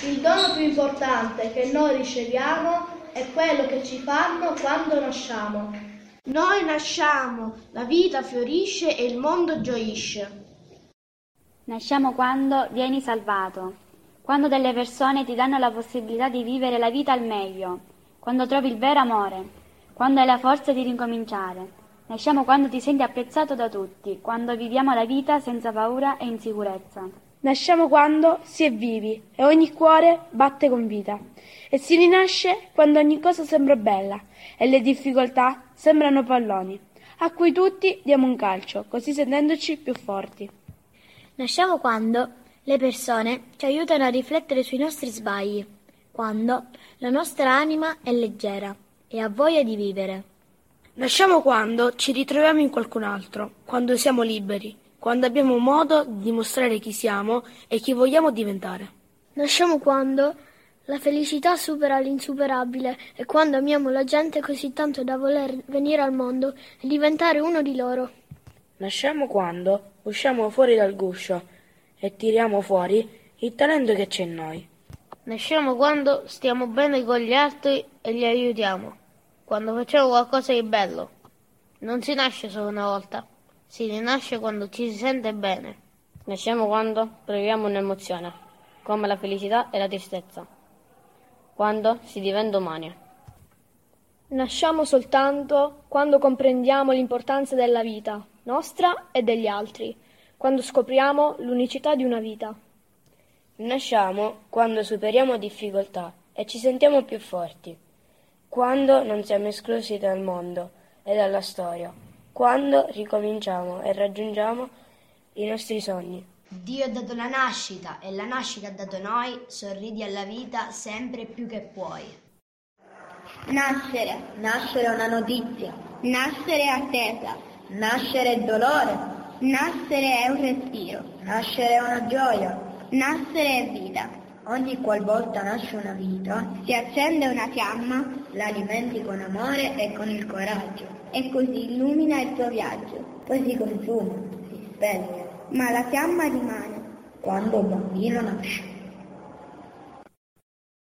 Il dono più importante che noi riceviamo è quello che ci fanno quando nasciamo. Noi nasciamo, la vita fiorisce e il mondo gioisce. Nasciamo quando vieni salvato, quando delle persone ti danno la possibilità di vivere la vita al meglio, quando trovi il vero amore, quando hai la forza di ricominciare. Nasciamo quando ti senti apprezzato da tutti, quando viviamo la vita senza paura e insicurezza. Nasciamo quando si è vivi e ogni cuore batte con vita. E si rinasce quando ogni cosa sembra bella e le difficoltà sembrano palloni, a cui tutti diamo un calcio, così sentendoci più forti. Nasciamo quando le persone ci aiutano a riflettere sui nostri sbagli, quando la nostra anima è leggera e ha voglia di vivere. Nasciamo quando ci ritroviamo in qualcun altro, quando siamo liberi, quando abbiamo modo di dimostrare chi siamo e chi vogliamo diventare. Nasciamo quando la felicità supera l'insuperabile e quando amiamo la gente così tanto da voler venire al mondo e diventare uno di loro. Nasciamo quando usciamo fuori dal guscio e tiriamo fuori il talento che c'è in noi. Nasciamo quando stiamo bene con gli altri e li aiutiamo, quando facciamo qualcosa di bello. Non si nasce solo una volta, si rinasce quando ci si sente bene. Nasciamo quando proviamo un'emozione, come la felicità e la tristezza, quando si diventa umani. Nasciamo soltanto quando comprendiamo l'importanza della vita, nostra e degli altri, quando scopriamo l'unicità di una vita. Nasciamo quando superiamo difficoltà e ci sentiamo più forti, quando non siamo esclusi dal mondo e dalla storia, quando ricominciamo e raggiungiamo i nostri sogni. Dio ha dato la nascita e la nascita ha dato noi, sorridi alla vita sempre più che puoi. Nascere è una notizia, nascere è attesa, nascere è dolore, nascere è un respiro, nascere è una gioia, nascere è vita. Ogni qualvolta nasce una vita, si accende una fiamma, la alimenti con amore e con il coraggio, e così illumina il tuo viaggio. Poi si consuma, si spegne, ma la fiamma rimane. Quando un bambino nasce.